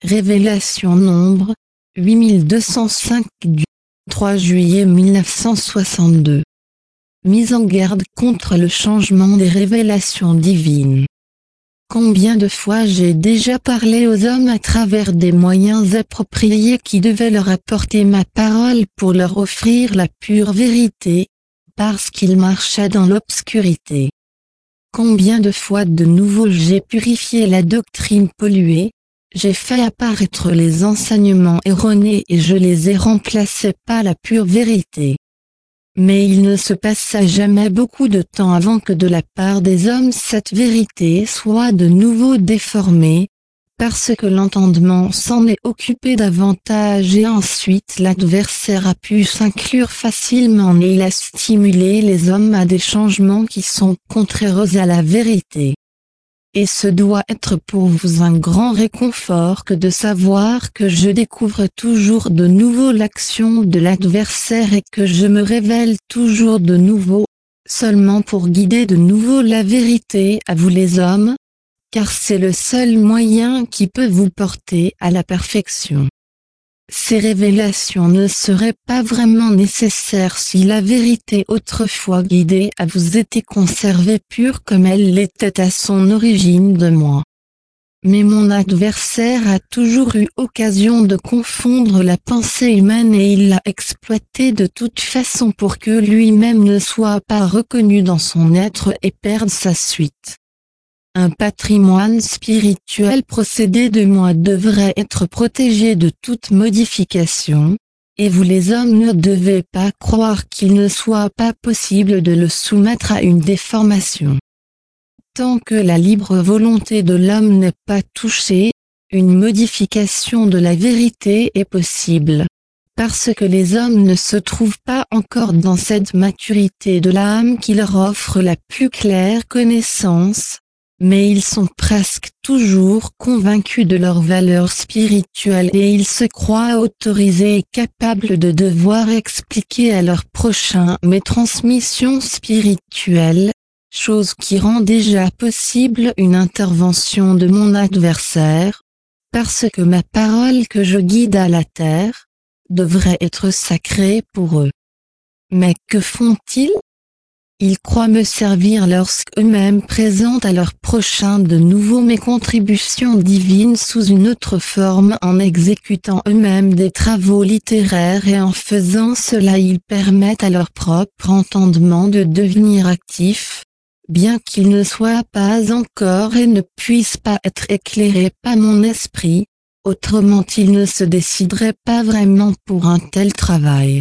Révélation nombre 8205 du 3 juillet 1962. Mise en garde contre le changement des révélations divines. Combien de fois j'ai déjà parlé aux hommes à travers des moyens appropriés qui devaient leur apporter ma parole pour leur offrir la pure vérité, parce qu'ils marchaient dans l'obscurité. Combien de fois de nouveau j'ai purifié la doctrine polluée, j'ai fait apparaître les enseignements erronés et je les ai remplacés par la pure vérité. Mais il ne se passa jamais beaucoup de temps avant que de la part des hommes cette vérité soit de nouveau déformée, parce que l'entendement s'en est occupé davantage et ensuite l'adversaire a pu s'inclure facilement et il a stimulé les hommes à des changements qui sont contraires à la vérité. Et ce doit être pour vous un grand réconfort que de savoir que je découvre toujours de nouveau l'action de l'adversaire et que je me révèle toujours de nouveau, seulement pour guider de nouveau la vérité à vous les hommes, car c'est le seul moyen qui peut vous porter à la perfection. Ces révélations ne seraient pas vraiment nécessaires si la vérité autrefois guidée à vous était conservée pure comme elle l'était à son origine de moi. Mais mon adversaire a toujours eu occasion de confondre la pensée humaine et il l'a exploité de toute façon pour que lui-même ne soit pas reconnu dans son être et perde sa suite. Un patrimoine spirituel procédé de moi devrait être protégé de toute modification, et vous les hommes ne devez pas croire qu'il ne soit pas possible de le soumettre à une déformation. Tant que la libre volonté de l'homme n'est pas touchée, une modification de la vérité est possible. Parce que les hommes ne se trouvent pas encore dans cette maturité de l'âme qui leur offre la plus claire connaissance, mais ils sont presque toujours convaincus de leur valeur spirituelle et ils se croient autorisés et capables de devoir expliquer à leur prochain mes transmissions spirituelles, chose qui rend déjà possible une intervention de mon adversaire, parce que ma parole que je guide à la terre, devrait être sacrée pour eux. Mais que font-ils ? Ils croient me servir lorsqu'eux-mêmes présentent à leur prochain de nouveau mes contributions divines sous une autre forme en exécutant eux-mêmes des travaux littéraires et en faisant cela ils permettent à leur propre entendement de devenir actif, bien qu'ils ne soient pas encore et ne puissent pas être éclairés par mon esprit, autrement ils ne se décideraient pas vraiment pour un tel travail.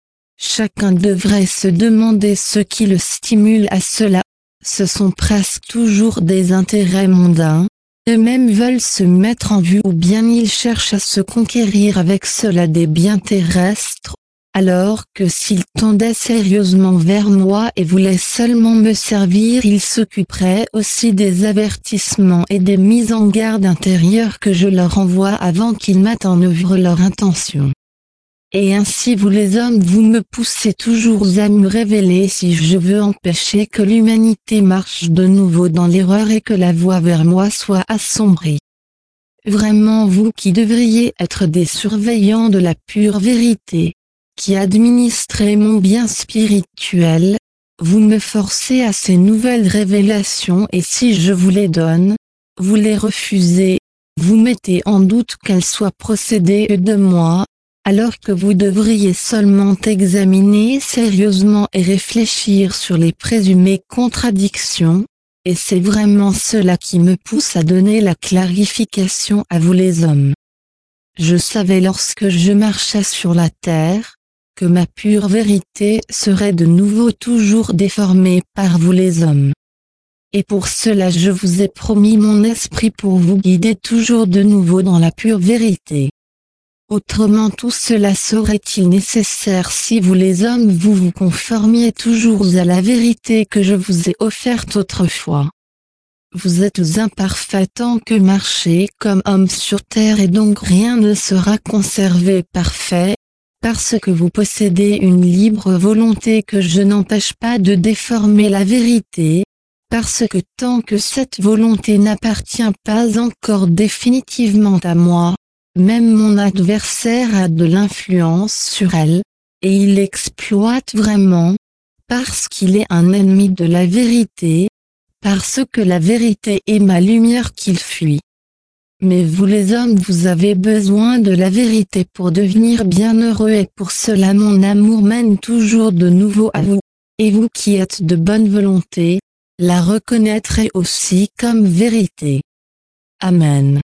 Chacun devrait se demander ce qui le stimule à cela. Ce sont presque toujours des intérêts mondains. Eux-mêmes veulent se mettre en vue ou bien ils cherchent à se conquérir avec cela des biens terrestres, alors que s'ils tendaient sérieusement vers moi et voulaient seulement me servir ils s'occuperaient aussi des avertissements et des mises en garde intérieures que je leur envoie avant qu'ils mettent en œuvre leur intention. Et ainsi vous les hommes vous me poussez toujours à me révéler si je veux empêcher que l'humanité marche de nouveau dans l'erreur et que la voie vers moi soit assombrie. Vraiment vous qui devriez être des surveillants de la pure vérité, qui administrez mon bien spirituel, vous me forcez à ces nouvelles révélations et si je vous les donne, vous les refusez, vous mettez en doute qu'elles soient procédées de moi, alors que vous devriez seulement examiner sérieusement et réfléchir sur les présumées contradictions, et c'est vraiment cela qui me pousse à donner la clarification à vous les hommes. Je savais lorsque je marchais sur la terre, que ma pure vérité serait de nouveau toujours déformée par vous les hommes. Et pour cela je vous ai promis mon esprit pour vous guider toujours de nouveau dans la pure vérité. Autrement tout cela serait-il nécessaire si vous les hommes vous vous conformiez toujours à la vérité que je vous ai offerte autrefois. Vous êtes imparfaits tant que marchez comme hommes sur terre et donc rien ne sera conservé parfait, parce que vous possédez une libre volonté que je n'empêche pas de déformer la vérité, parce que tant que cette volonté n'appartient pas encore définitivement à moi, Même mon adversaire a de l'influence sur elle, et il l'exploite vraiment, parce qu'il est un ennemi de la vérité, parce que la vérité est ma lumière qu'il fuit. Mais vous les hommes, vous avez besoin de la vérité pour devenir bienheureux, et pour cela mon amour mène toujours de nouveau à vous, et vous qui êtes de bonne volonté, la reconnaîtrez aussi comme vérité. Amen.